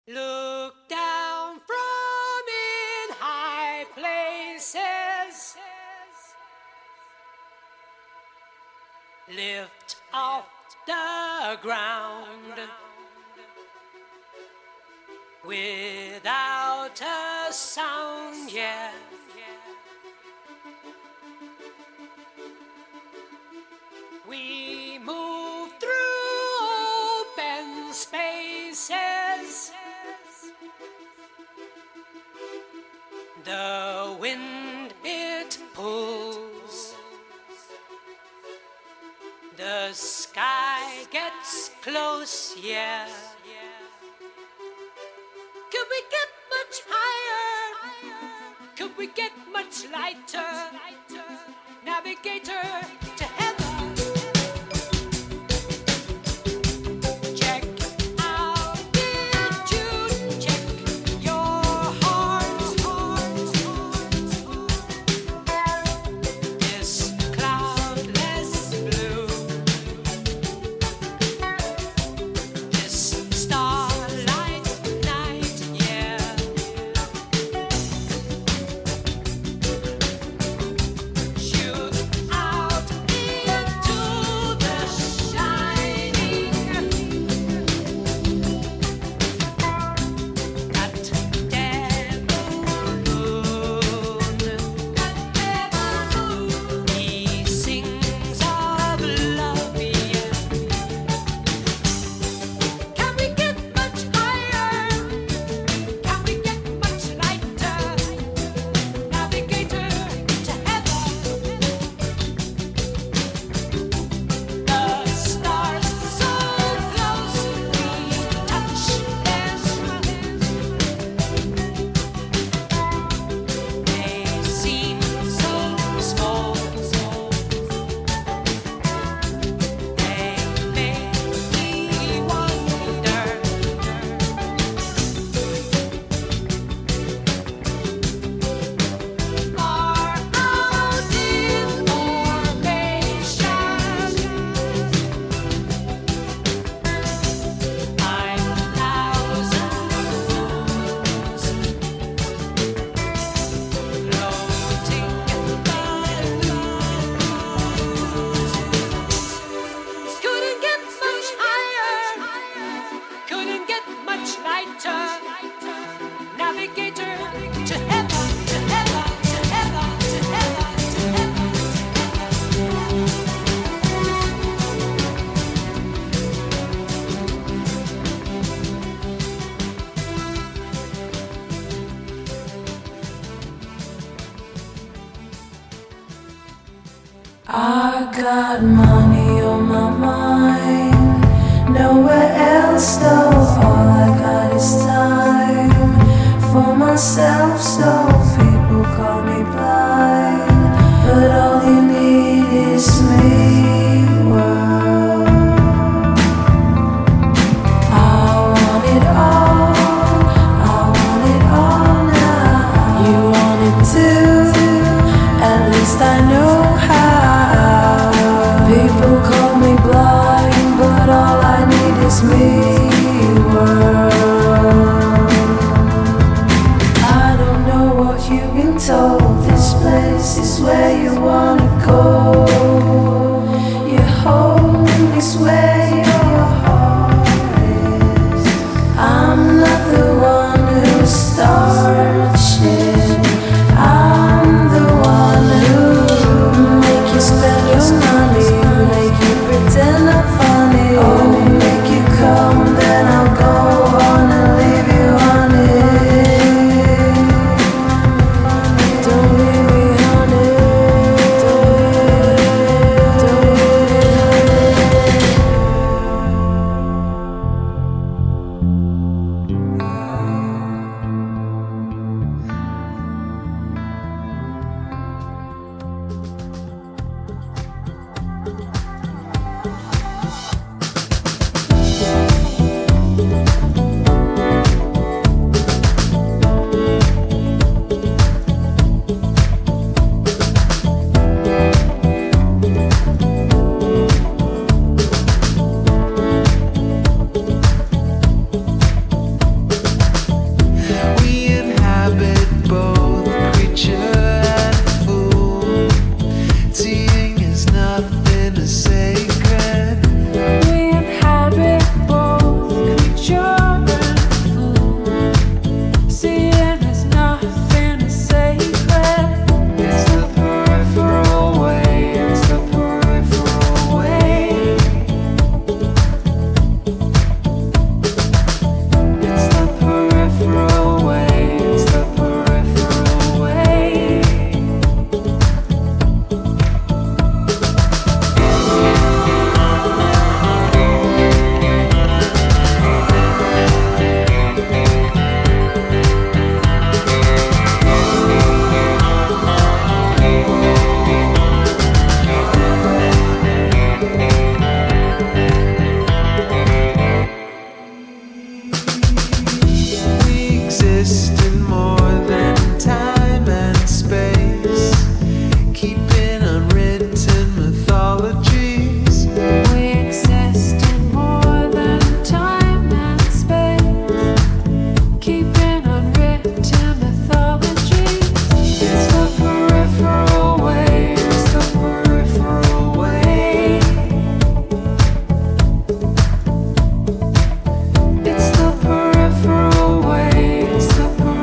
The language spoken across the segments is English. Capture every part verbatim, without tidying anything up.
Look down from in high places, lift off the ground without a sound, yeah. We move through open spaces. The wind, it pulls. The sky gets close, yeah. Could we get much higher? Could we get much lighter? Navigator to heaven. I got money on my mind, nowhere else though. All I got is time for myself, so people call me blind, but all you need is me, world. I want it all, I want it all now. You want it too, at least I know how. People call me blind, but all I need is me, world. I don't know what you've been told. This place is where you wanna go. Your home is where your heart is. I'm not the one who starts shit. I'm the one who make you spend your money, make you pretend I'm funny. Oh, make you come, then I'll go on and leave you on it. Don't leave me on it. Don't, don't It's the peripheral way. It's the peripheral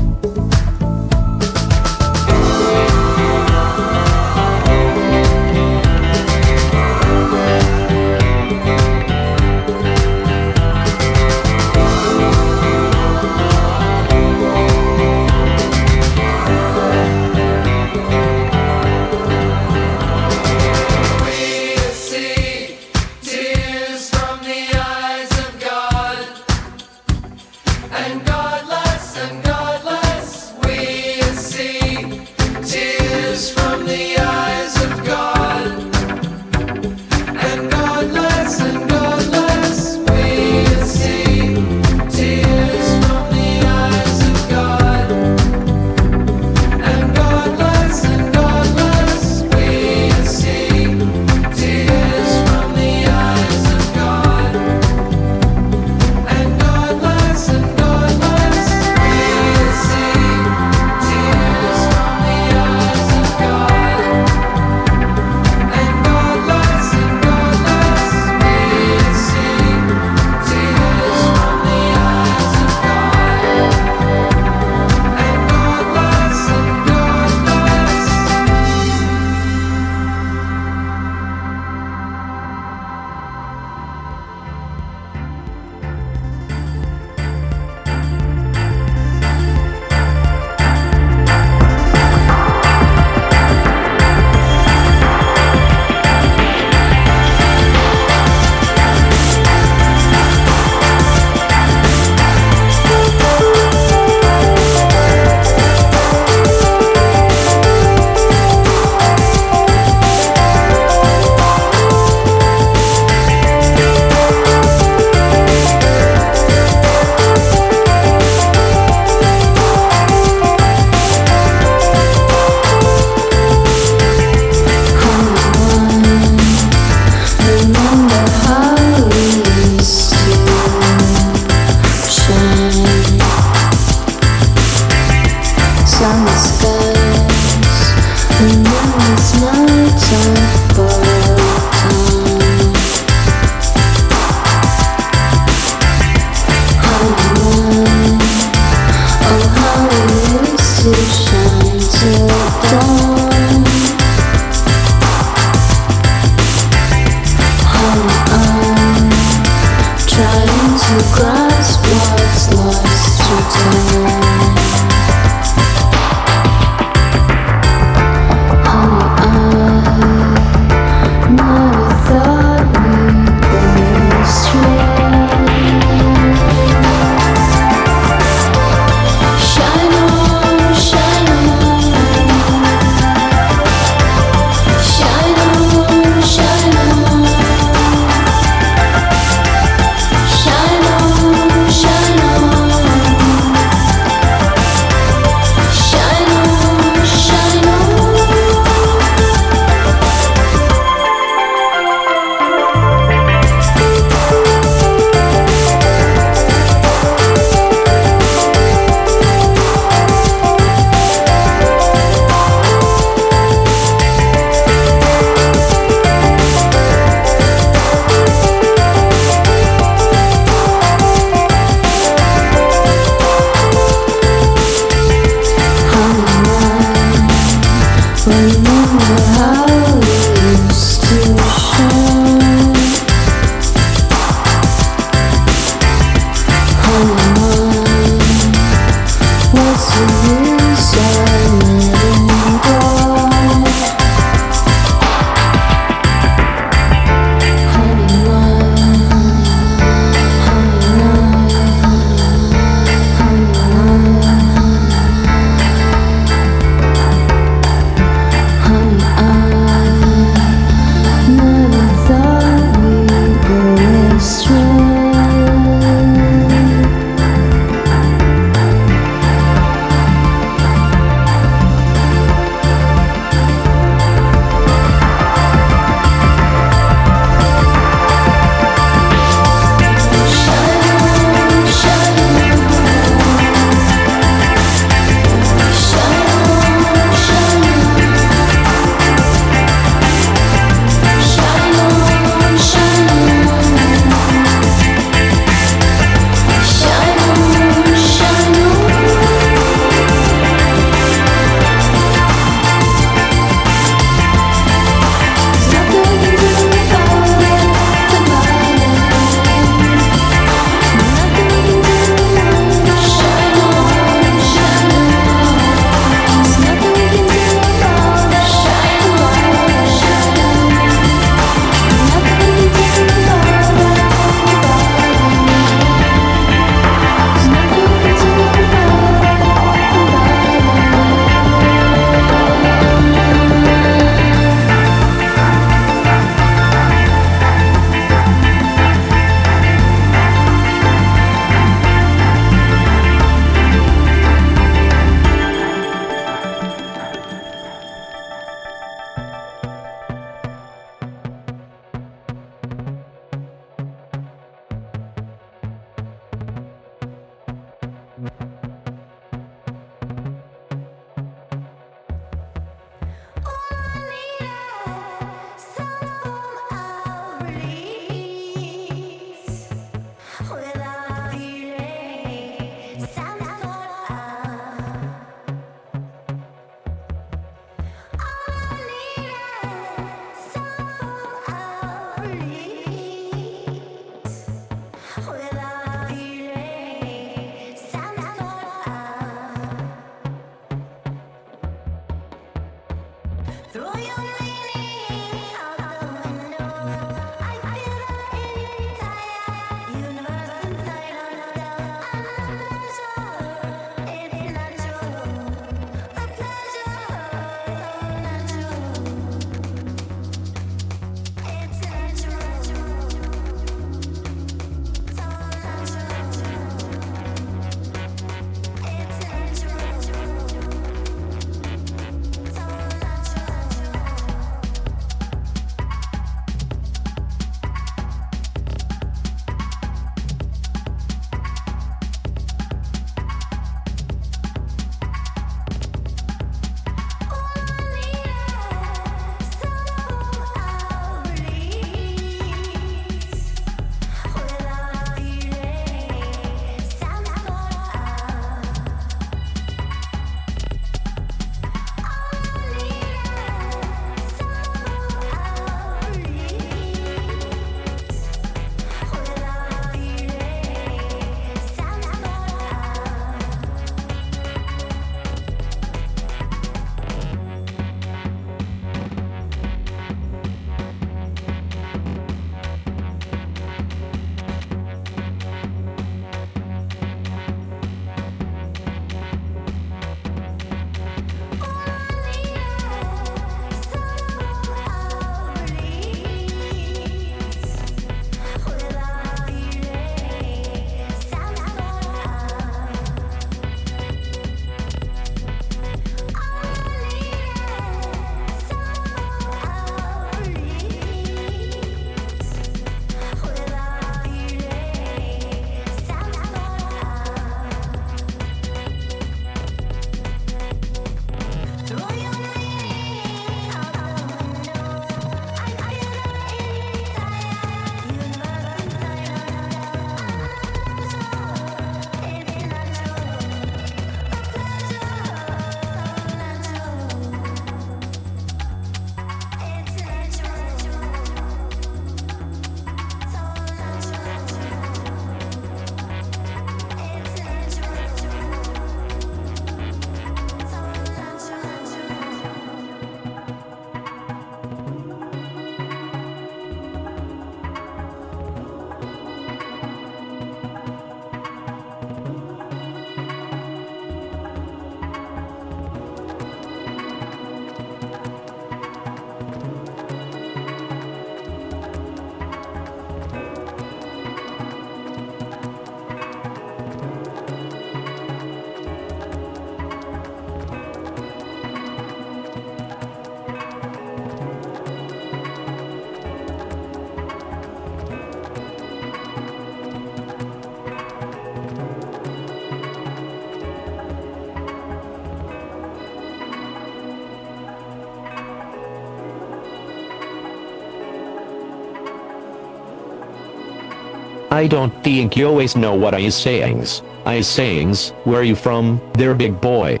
I don't think you always know what I is sayings. I is sayings, where you from, there big boy.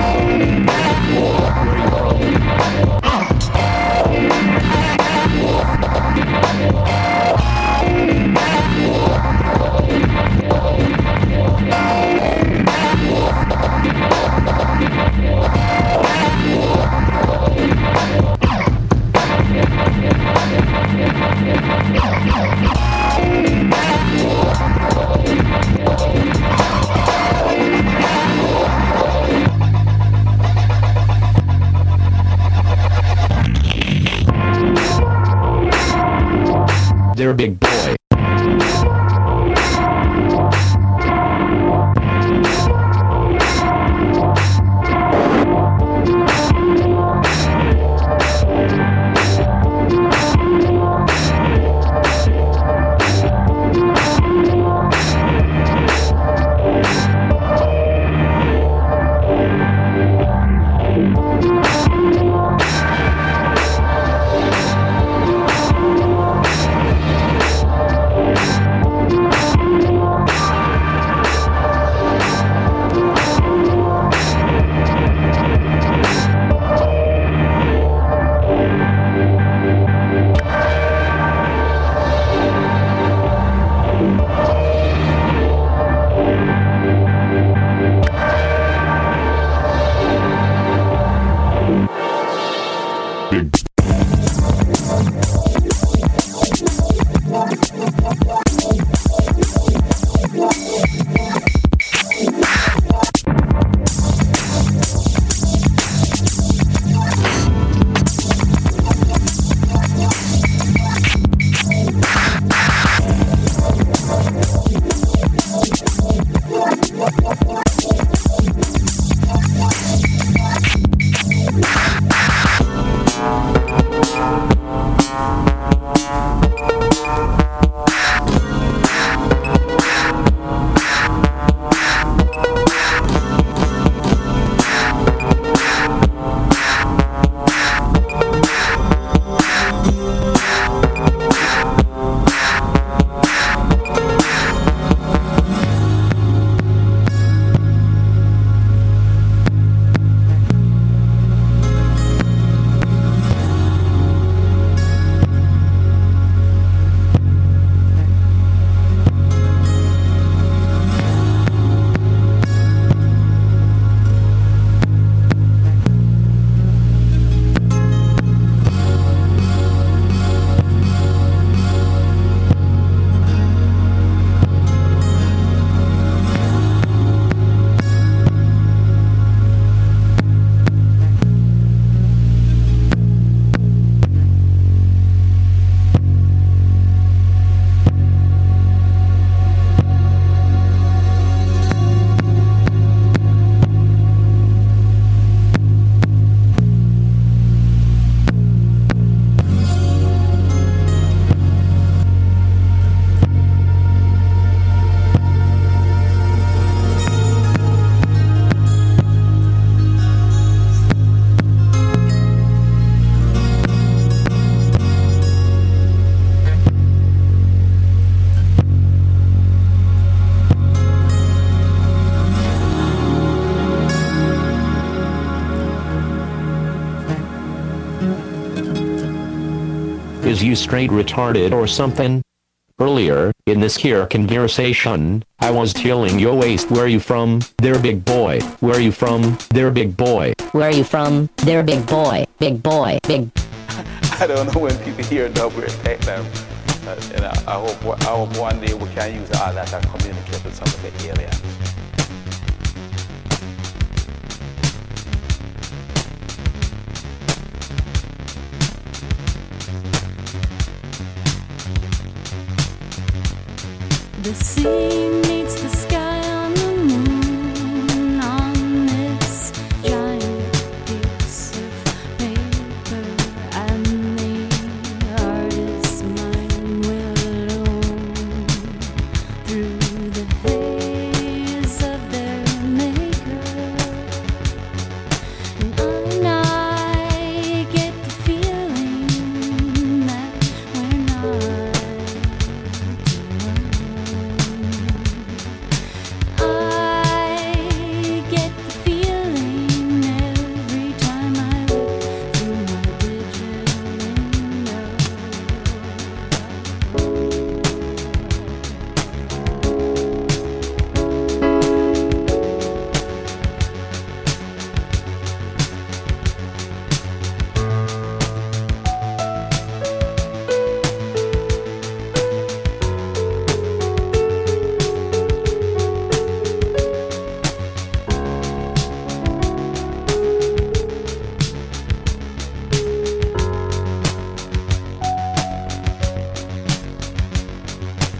They're big boy. Is you straight retarded or something? Earlier, in this here conversation, I was telling you waste where you from, there big boy, where you from, there big boy. Where you from, there big boy, big boy, big. I don't know when people hear that we're them. Uh, and I, I, hope, I hope one day we can use all that and communicate with some of the aliens. The sea meets the sky on the moon on this giant piece of paper, and the artist's mind will illume through the haze of their maker. And I get the feeling that we're not alone.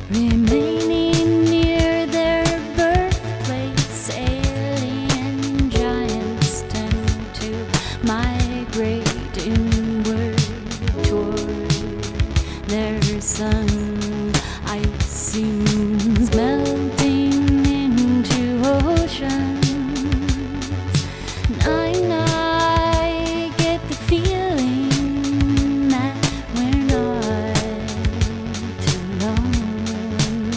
remaining near their birthplace. Alien giants tend to migrate inward toward their sun. Icy moons melting into oceans. And I, I get the feeling that we're not alone.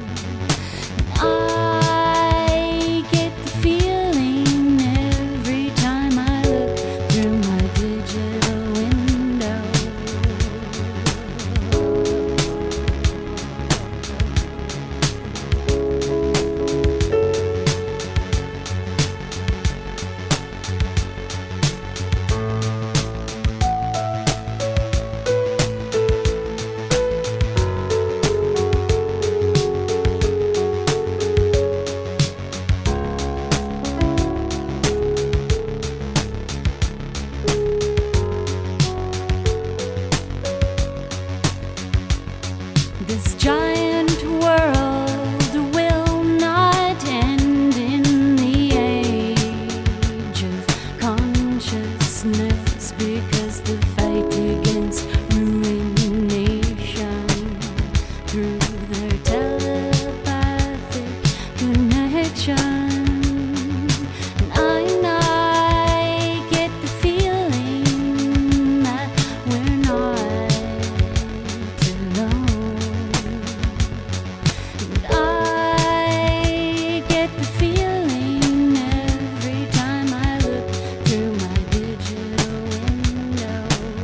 I get the feeling every time I look through my digital window. This giant world will not end in the age of consciousness, because the fight against ruination through their telepathic connection. And I, I get the feeling that we're not alone. I get the feeling every time I look through my digital window.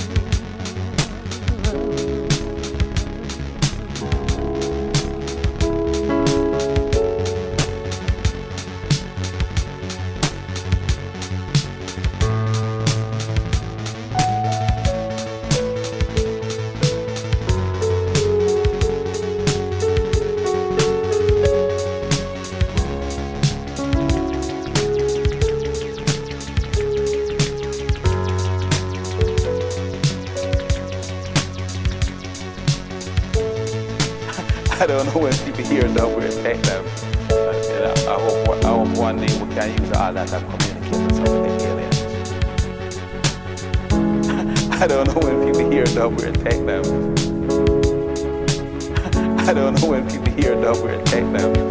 I don't know when people hear that we're techno. But, you know, I hope I hope one day we can use all that and communicate with some of the aliens. I don't know when people hear that we're techno. I don't know when people hear that we're techno.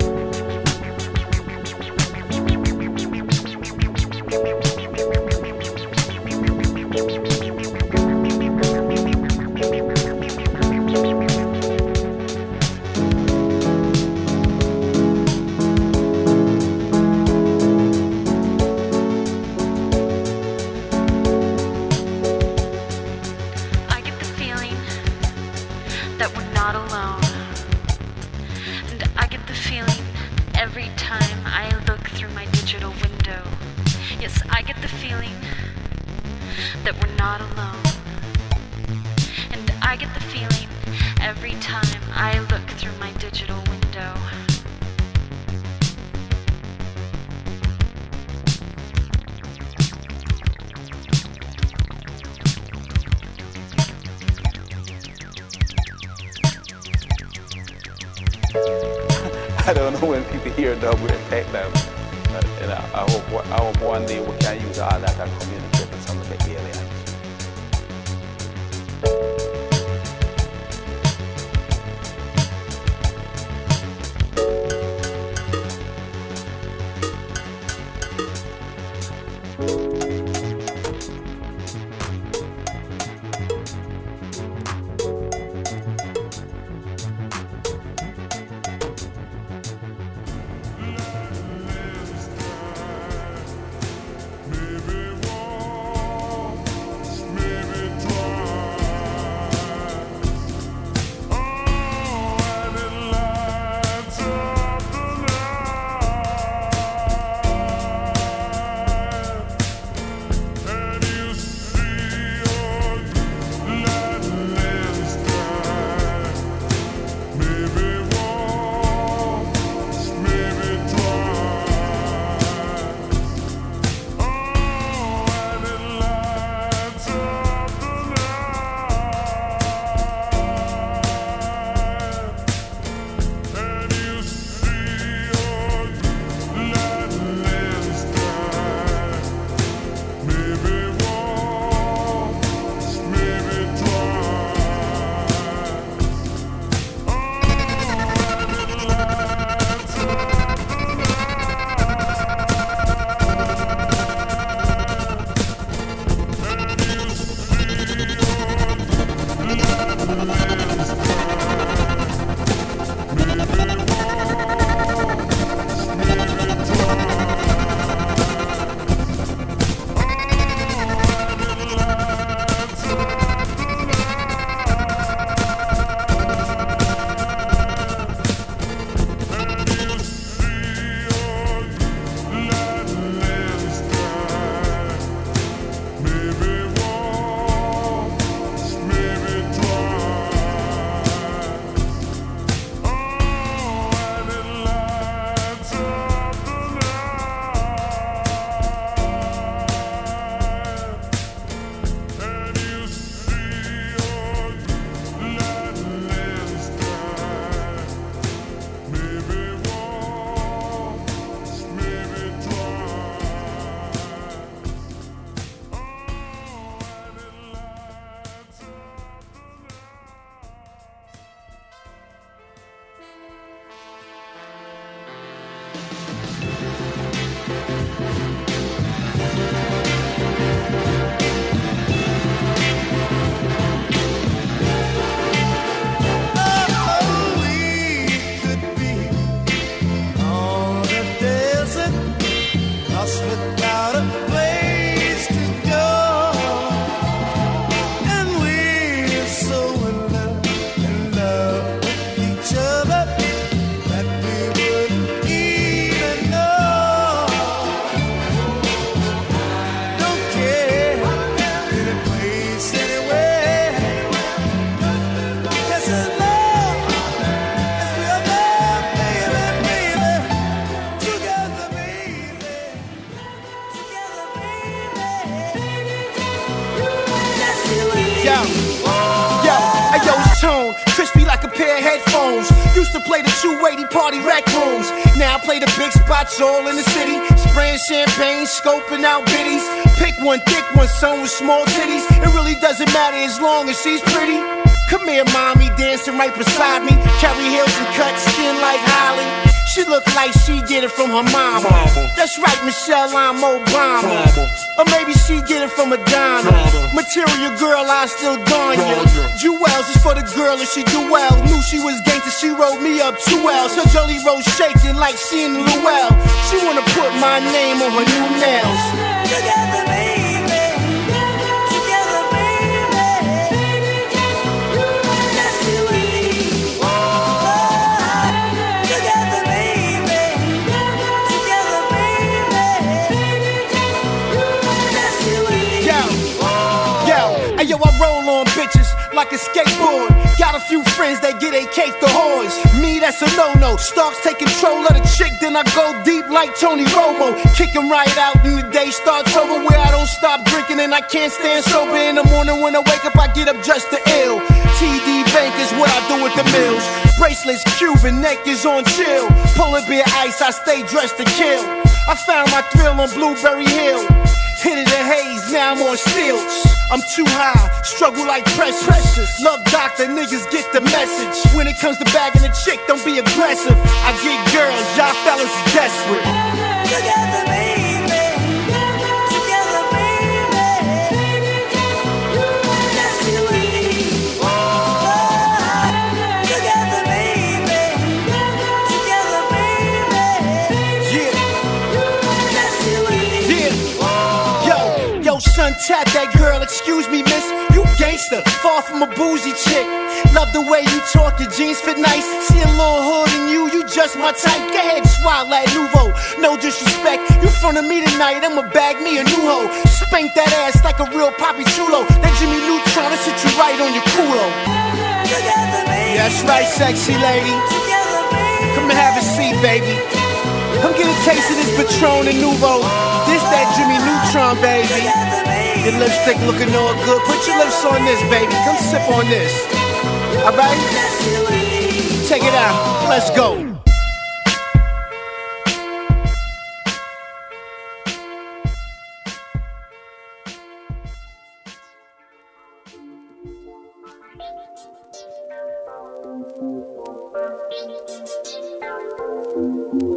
I get the feeling that we're not alone. And I get the feeling every time I look through my digital window. Yes, I get the feeling that we're not alone. And I get the feeling every time I look through my digital window. I don't know when people hear that we're techno. But, you know, I hope I hope one day we can use all that and communicate with some of the aliens. Maybe one pair of headphones. Used to play the two eighty party rec rooms. Now I play the big spots all in the city. Spraying champagne, scoping out biddies. Pick one thick one, son with small titties. It really doesn't matter as long as she's pretty. Come here, mommy, dancing right beside me. Carry heels and cut skin like Holly. She look like she get it from her mama. mama. That's right, Michelle, I'm Obama. Mama. Or maybe she get it from Madonna. Mama. Material girl, I still don ya. Jewels is for the girl if she do well. Knew she was gangster, she wrote me up two L's. Her jolly rose shaking like she in Luell. She wanna put my name on her new nails. Together, baby. Yo, I roll on bitches like a skateboard. Got a few friends that get a cake to whores. Me, that's a no-no. Starks take control of the chick, then I go deep like Tony Romo. Kick 'em right out and the day starts over where I don't stop drinking and I can't stand sober. In the morning when I wake up, I get up just to ill. T D Bank is what I do with the mills. Bracelets, Cuban, neck is on chill. Polar bear ice, I stay dressed to kill. I found my thrill on Blueberry Hill. Hit it in haze, now I'm on stilts. I'm too high, struggle like precious. Love doctor, niggas get the message. When it comes to bagging a chick, don't be aggressive. I get girls, y'all fellas is desperate. Together, baby. Together, baby. That's the way. Together, baby. Together, baby. Yeah. That's the way. Yeah. Yo, yo, son, tap that girl. Excuse me, miss, you gangster, far from a bougie chick. Love the way you talk, your jeans fit nice. See a little hood in you, you just my type. Go ahead, swallow that nouveau, no disrespect. You front of me tonight, I'ma bag me a new hoe. Spank that ass like a real Poppy Chulo. That Jimmy Neutron, I sit you right on your culo. Yeah, that's right, sexy lady. Come and have a seat, baby. Come get a taste of this Patron and Nouveau. This that Jimmy Neutron, baby. Your lipstick looking all good. Put your lips on this, baby. Come sip on this. Alright? Check it out. Let's go. Thank you.